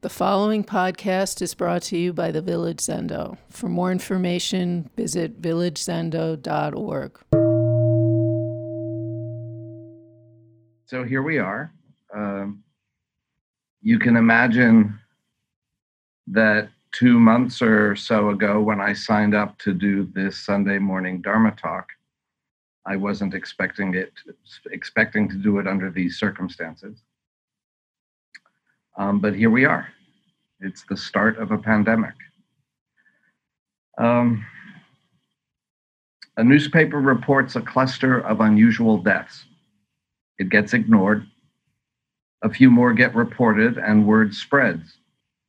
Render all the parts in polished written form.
The following podcast is brought to you by the Village Zendo. For more information, visit villagezendo.org. So here we are. You can imagine that 2 months or so ago when I signed up to do this Sunday morning Dharma talk, I wasn't expecting to do it under these circumstances. But here we are. It's the start of a pandemic. A newspaper reports a cluster of unusual deaths. It gets ignored. A few more get reported and word spreads.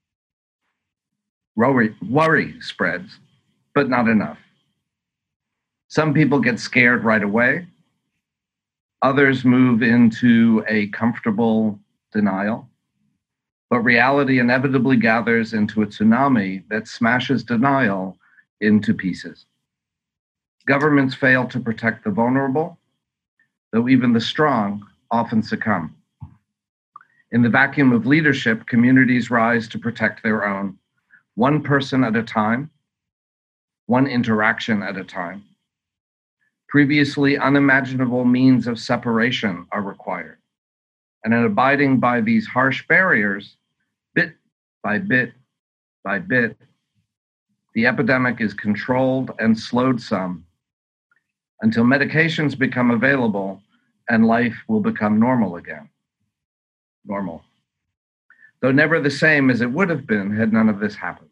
Worry spreads, but not enough. Some people get scared right away. Others move into a comfortable denial. But reality inevitably gathers into a tsunami that smashes denial into pieces. Governments fail to protect the vulnerable, though even the strong often succumb. In the vacuum of leadership, communities rise to protect their own, one person at a time, one interaction at a time. Previously unimaginable means of separation are required. And in abiding by these harsh barriers, bit by bit by bit, the epidemic is controlled and slowed some until medications become available and life will become normal again. Normal. Though never the same as it would have been had none of this happened.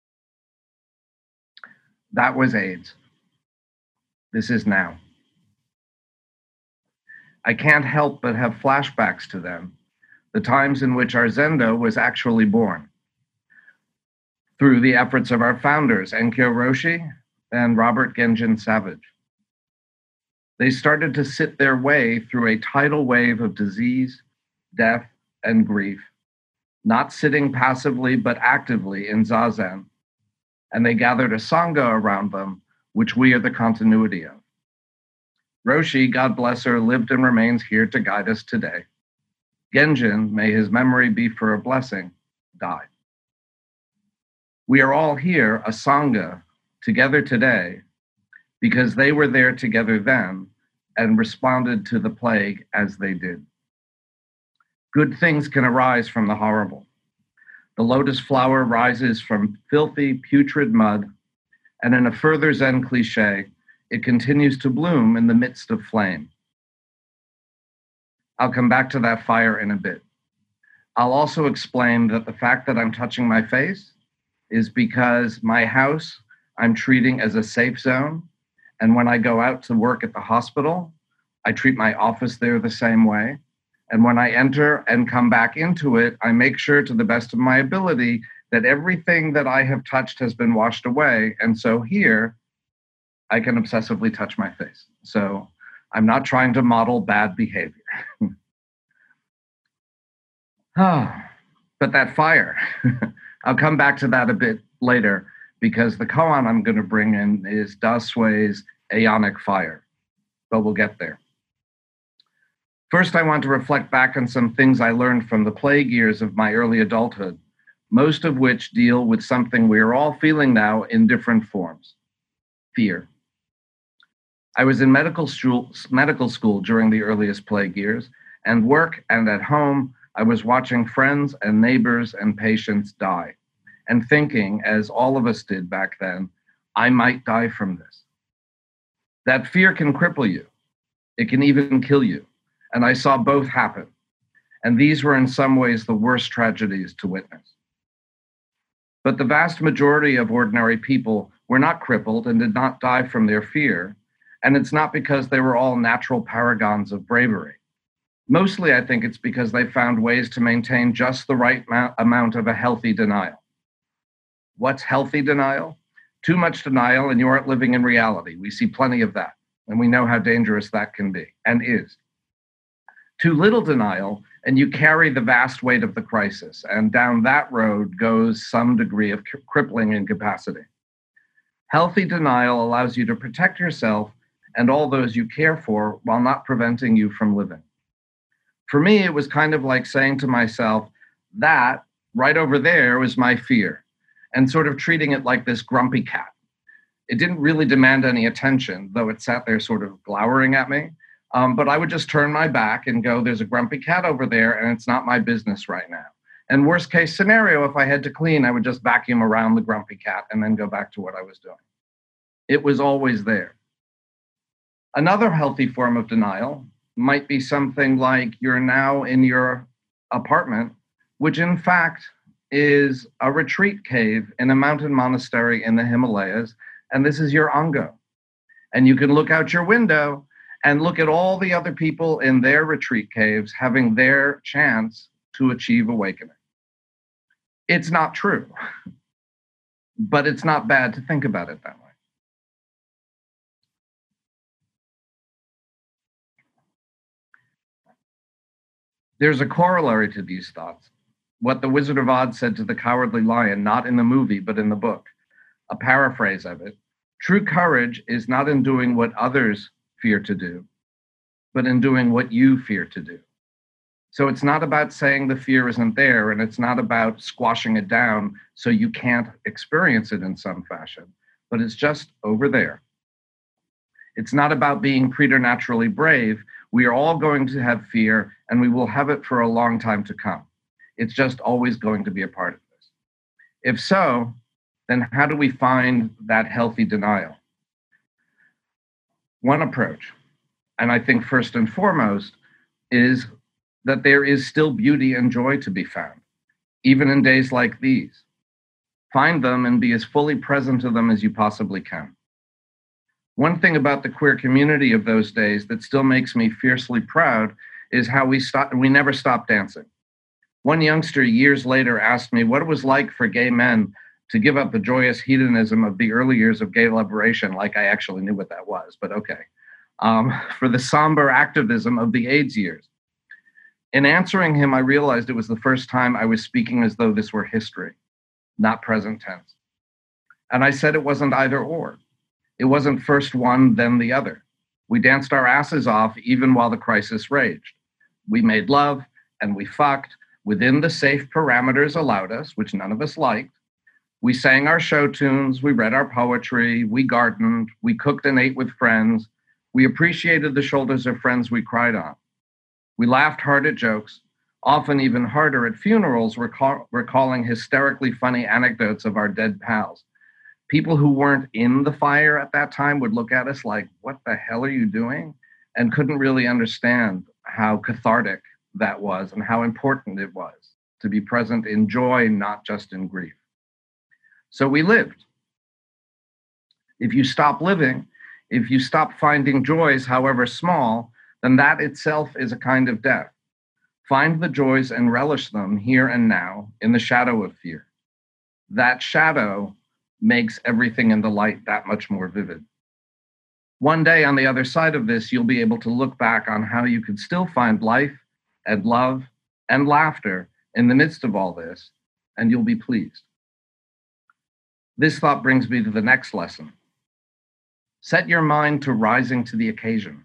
That was AIDS. This is now. I can't help but have flashbacks to them, the times in which our Zendo was actually born, through the efforts of our founders, Enkyo Roshi and Robert Genjin Savage. They started to sit their way through a tidal wave of disease, death, and grief, not sitting passively but actively in Zazen, and they gathered a Sangha around them, which we are the continuity of. Roshi, God bless her, lived and remains here to guide us today. Genjin, may his memory be for a blessing, died. We are all here, a Sangha, together today, because they were there together then and responded to the plague as they did. Good things can arise from the horrible. The lotus flower rises from filthy, putrid mud, and in a further Zen cliche, it continues to bloom in the midst of flame. I'll come back to that fire in a bit. I'll also explain that the fact that I'm touching my face is because my house I'm treating as a safe zone, and when I go out to work at the hospital, I treat my office there the same way. And when I enter and come back into it, I make sure to the best of my ability that everything that I have touched has been washed away. And so here, I can obsessively touch my face. So I'm not trying to model bad behavior. But that fire, I'll come back to that a bit later because the koan I'm going to bring in is Da Sui's Aeonic Fire, but we'll get there. First, I want to reflect back on some things I learned from the plague years of my early adulthood, most of which deal with something we are all feeling now in different forms: fear. I was in medical school during the earliest plague years, and work and at home, I was watching friends and neighbors and patients die, and thinking, as all of us did back then, I might die from this. That fear can cripple you. It can even kill you. And I saw both happen. And these were in some ways the worst tragedies to witness. But the vast majority of ordinary people were not crippled and did not die from their fear. And it's not because they were all natural paragons of bravery. Mostly, I think it's because they found ways to maintain just the right amount of a healthy denial. What's healthy denial? Too much denial and you aren't living in reality. We see plenty of that. And we know how dangerous that can be and is. Too little denial, and you carry the vast weight of the crisis, and down that road goes some degree of crippling incapacity. Healthy denial allows you to protect yourself and all those you care for while not preventing you from living. For me, it was kind of like saying to myself, that right over there was my fear, and sort of treating it like this grumpy cat. It didn't really demand any attention, though it sat there sort of glowering at me. But I would just turn my back and go, there's a grumpy cat over there, and it's not my business right now. And worst case scenario, if I had to clean, I would just vacuum around the grumpy cat and then go back to what I was doing. It was always there. Another healthy form of denial might be something like you're now in your apartment, which in fact is a retreat cave in a mountain monastery in the Himalayas, and this is your Ango. And you can look out your window and look at all the other people in their retreat caves having their chance to achieve awakening. It's not true, but it's not bad to think about it that way. There's a corollary to these thoughts. What the Wizard of Oz said to the Cowardly Lion, not in the movie, but in the book, a paraphrase of it. True courage is not in doing what others fear to do, but in doing what you fear to do. So it's not about saying the fear isn't there, and it's not about squashing it down so you can't experience it in some fashion, but it's just over there. It's not about being preternaturally brave. We are all going to have fear, and we will have it for a long time to come. It's just always going to be a part of this. If so, then how do we find that healthy denial? One approach, and I think first and foremost, is that there is still beauty and joy to be found, even in days like these. Find them and be as fully present to them as you possibly can. One thing about the queer community of those days that still makes me fiercely proud is how we never stopped dancing. One youngster years later asked me what it was like for gay men to give up the joyous hedonism of the early years of gay liberation, like I actually knew what that was, but okay, for the somber activism of the AIDS years. In answering him, I realized it was the first time I was speaking as though this were history, not present tense. And I said it wasn't either or. It wasn't first one, then the other. We danced our asses off even while the crisis raged. We made love and we fucked within the safe parameters allowed us, which none of us liked. We sang our show tunes, we read our poetry, we gardened, we cooked and ate with friends. We appreciated the shoulders of friends we cried on. We laughed hard at jokes, often even harder at funerals, recalling hysterically funny anecdotes of our dead pals. People who weren't in the fire at that time would look at us like, what the hell are you doing? And couldn't really understand how cathartic that was and how important it was to be present in joy, not just in grief. So we lived. If you stop living, if you stop finding joys, however small, then that itself is a kind of death. Find the joys and relish them here and now in the shadow of fear. That shadow makes everything in the light that much more vivid. One day on the other side of this, you'll be able to look back on how you could still find life and love and laughter in the midst of all this, and you'll be pleased. This thought brings me to the next lesson. Set your mind to rising to the occasion.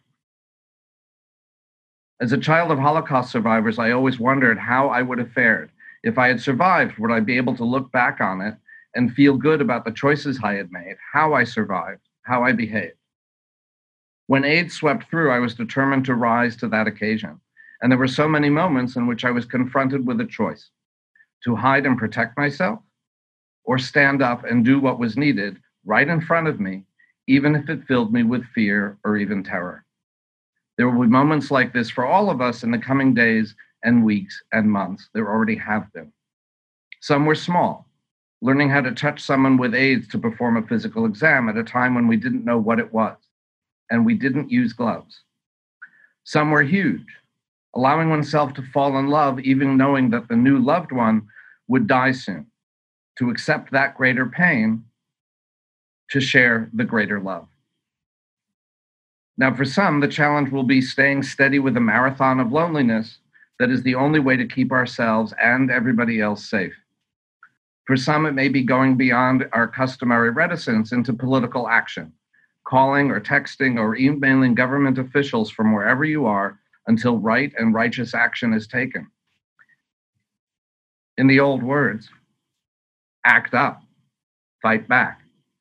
As a child of Holocaust survivors, I always wondered how I would have fared. If I had survived, would I be able to look back on it and feel good about the choices I had made, how I survived, how I behaved? When AIDS swept through, I was determined to rise to that occasion. And there were so many moments in which I was confronted with a choice: to hide and protect myself, or stand up and do what was needed right in front of me, even if it filled me with fear or even terror. There will be moments like this for all of us in the coming days and weeks and months. There already have been. Some were small, learning how to touch someone with AIDS to perform a physical exam at a time when we didn't know what it was, and we didn't use gloves. Some were huge, allowing oneself to fall in love even knowing that the new loved one would die soon, to accept that greater pain, to share the greater love. Now, for some, the challenge will be staying steady with a marathon of loneliness that is the only way to keep ourselves and everybody else safe. For some, it may be going beyond our customary reticence into political action, calling or texting or emailing government officials from wherever you are until right and righteous action is taken. In the old words, act up, fight back.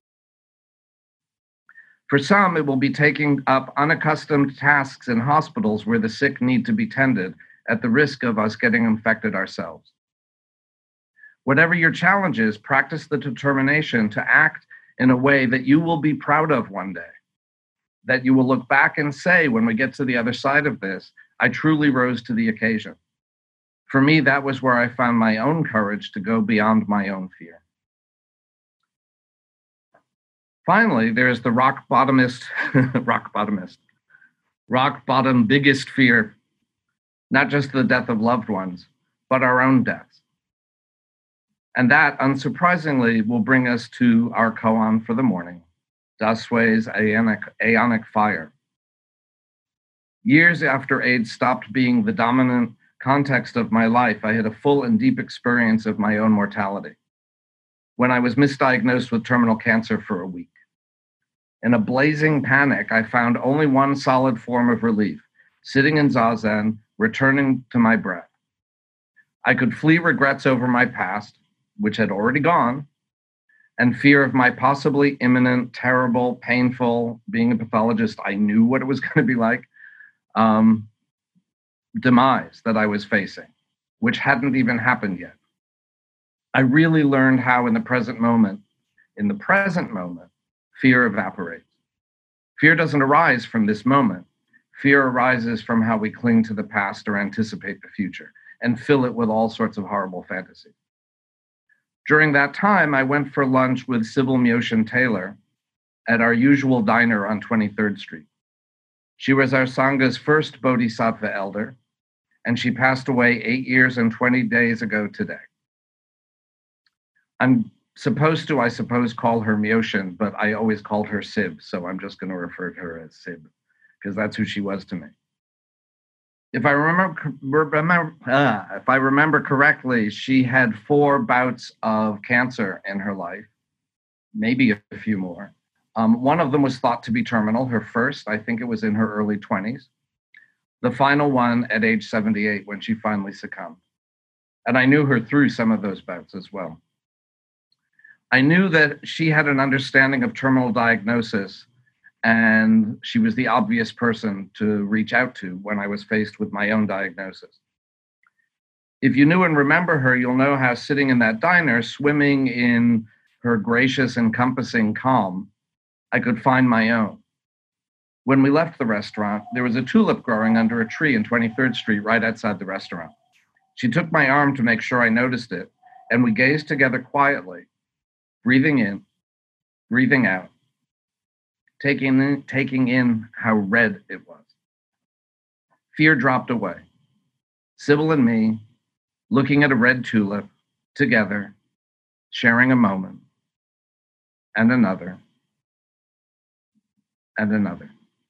For some, it will be taking up unaccustomed tasks in hospitals where the sick need to be tended at the risk of us getting infected ourselves. Whatever your challenge is, practice the determination to act in a way that you will be proud of one day, that you will look back and say, when we get to the other side of this, I truly rose to the occasion. For me, that was where I found my own courage to go beyond my own fear. Finally, there's the rock bottom biggest fear, not just the death of loved ones, but our own deaths. And that, unsurprisingly, will bring us to our koan for the morning, Das Sue's Aeonic Fire. Years after AIDS stopped being the dominant context of my life, I had a full and deep experience of my own mortality when I was misdiagnosed with terminal cancer for a week. In a blazing panic, I found only one solid form of relief, sitting in Zazen, returning to my breath. I could flee regrets over my past, which had already gone, and fear of my possibly imminent, terrible, painful, being a pathologist, I knew what it was going to be like, demise that I was facing, which hadn't even happened yet. I really learned how in the present moment, fear evaporates. Fear doesn't arise from this moment. Fear arises from how we cling to the past or anticipate the future and fill it with all sorts of horrible fantasies. During that time, I went for lunch with Sybil Miocian Taylor at our usual diner on 23rd Street. She was our Sangha's first Bodhisattva elder, and she passed away 8 years and 20 days ago today. I'm supposed to, I suppose, call her Miocian, but I always called her Sib, so I'm just going to refer to her as Sib, because that's who she was to me. If I remember correctly, she had 4 bouts of cancer in her life, maybe a few more. One of them was thought to be terminal, her first, I think it was in her early 20s. The final one at age 78 when she finally succumbed. And I knew her through some of those bouts as well. I knew that she had an understanding of terminal diagnosis, and she was the obvious person to reach out to when I was faced with my own diagnosis. If you knew and remember her, you'll know how sitting in that diner, swimming in her gracious, encompassing calm, I could find my own. When we left the restaurant, there was a tulip growing under a tree in 23rd Street right outside the restaurant. She took my arm to make sure I noticed it, and we gazed together quietly, breathing in, breathing out, taking in how red it was. Fear dropped away. Sybil and me, looking at a red tulip, together, sharing a moment, and another, and another.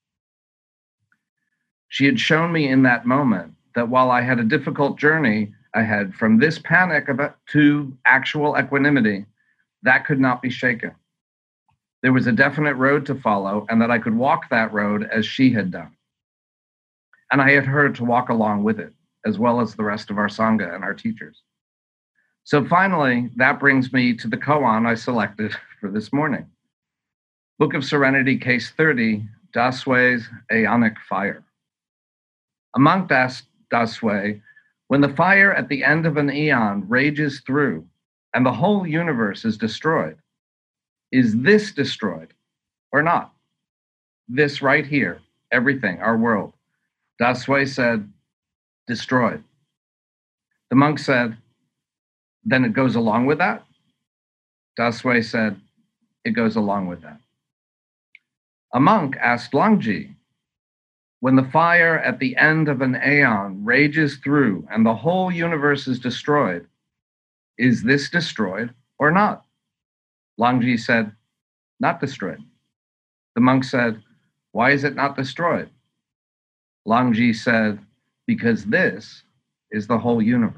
She had shown me in that moment that while I had a difficult journey ahead from this panic to actual equanimity, that could not be shaken. There was a definite road to follow, and that I could walk that road as she had done. And I had her to walk along with it, as well as the rest of our Sangha and our teachers. So finally, that brings me to the koan I selected for this morning. Book of Serenity, Case 30, Das Sue's Aeonic Fire. A monk asked Das Sue, when the fire at the end of an eon rages through and the whole universe is destroyed, is this destroyed or not? This right here, everything, our world. Das Sue said, destroyed. The monk said, then it goes along with that? Das Sue said, it goes along with that. A monk asked Langji, when the fire at the end of an aeon rages through and the whole universe is destroyed, is this destroyed or not? Langji said, not destroyed. The monk said, why is it not destroyed? Langji said, because this is the whole universe.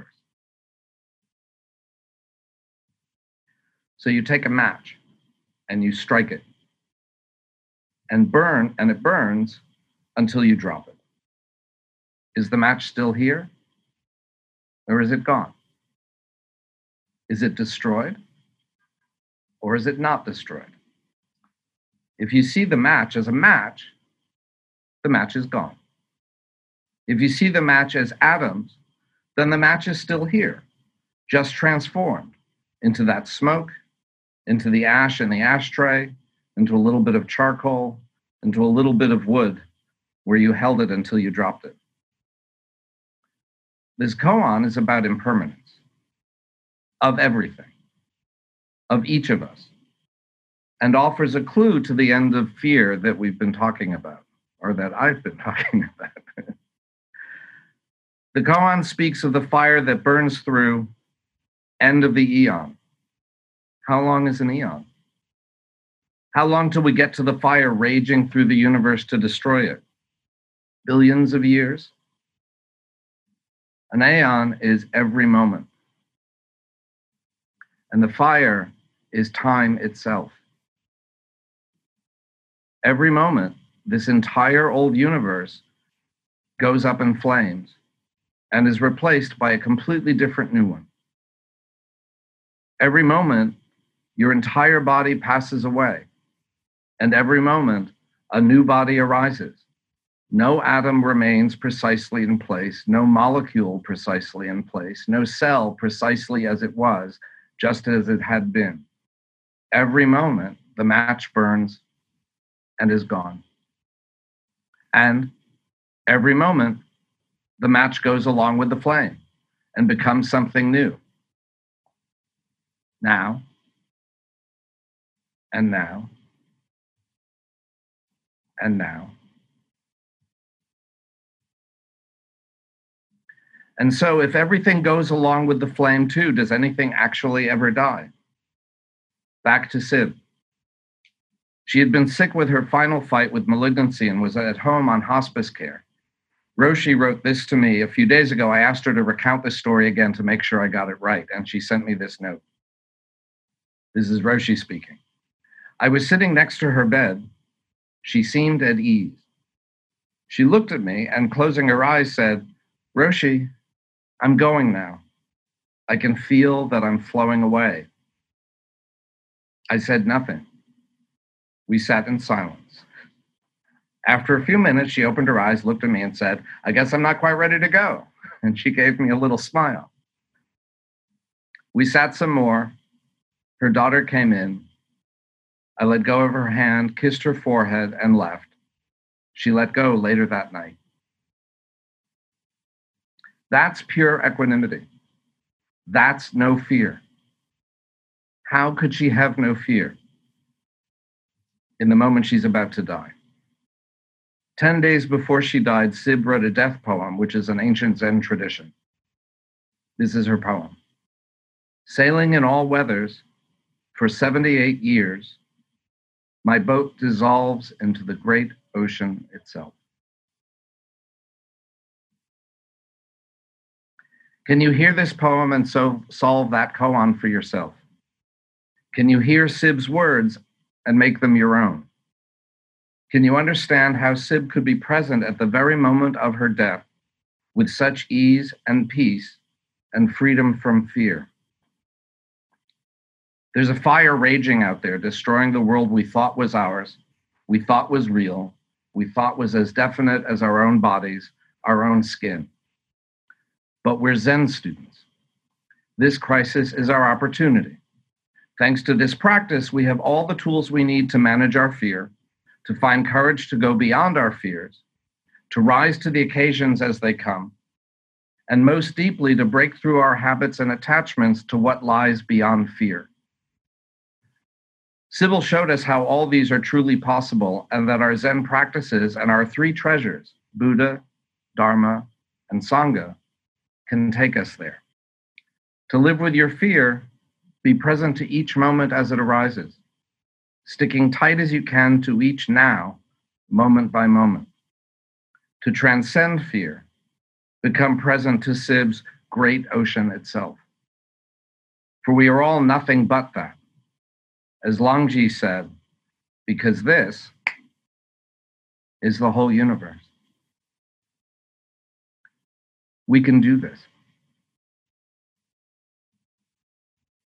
So you take a match and you strike it and it burns until you drop it. Is the match still here or is it gone? Is it destroyed or is it not destroyed? If you see the match as a match, the match is gone. If you see the match as atoms, then the match is still here, just transformed into that smoke, into the ash in the ashtray, into a little bit of charcoal, into a little bit of wood where you held it until you dropped it. This koan is about impermanence of everything, of each of us, and offers a clue to the end of fear that we've been talking about, or that I've been talking about. The koan speaks of the fire that burns through, end of the eon. How long is an eon? How long till we get to the fire raging through the universe to destroy it? Billions of years? An aeon is every moment. And the fire is time itself. Every moment, this entire old universe goes up in flames and is replaced by a completely different new one. Every moment, your entire body passes away, and every moment, a new body arises. No atom remains precisely in place, no molecule precisely in place, no cell precisely as it was, just as it had been. Every moment, the match burns and is gone. And every moment, the match goes along with the flame and becomes something new. Now, and now, and now. And so if everything goes along with the flame too, does anything actually ever die? Back to Sib. She had been sick with her final fight with malignancy and was at home on hospice care. Roshi wrote this to me a few days ago. I asked her to recount the story again to make sure I got it right, and she sent me this note. This is Roshi speaking. I was sitting next to her bed. She seemed at ease. She looked at me and, closing her eyes, said, Roshi, I'm going now. I can feel that I'm flowing away. I said nothing. We sat in silence. After a few minutes, she opened her eyes, looked at me, and said, I guess I'm not quite ready to go. And she gave me a little smile. We sat some more. Her daughter came in. I let go of her hand, kissed her forehead, and left. She let go later that night. That's pure equanimity. That's no fear. How could she have no fear in the moment she's about to die? 10 days before she died, Sib wrote a death poem, which is an ancient Zen tradition. This is her poem. Sailing in all weathers for 78 years, my boat dissolves into the great ocean itself. Can you hear this poem and so solve that koan for yourself? Can you hear Sib's words and make them your own? Can you understand how Sib could be present at the very moment of her death with such ease and peace and freedom from fear? There's a fire raging out there, destroying the world we thought was ours, we thought was real, we thought was as definite as our own bodies, our own skin. But we're Zen students. This crisis is our opportunity. Thanks to this practice, we have all the tools we need to manage our fear, to find courage to go beyond our fears, to rise to the occasions as they come, and most deeply to break through our habits and attachments to what lies beyond fear. Sybil showed us how all these are truly possible and that our Zen practices and our three treasures, Buddha, Dharma, and Sangha, can take us there. To live with your fear, be present to each moment as it arises, sticking tight as you can to each now, moment by moment. To transcend fear, become present to Sib's great ocean itself. For we are all nothing but that. As Longji said, because this is the whole universe. We can do this.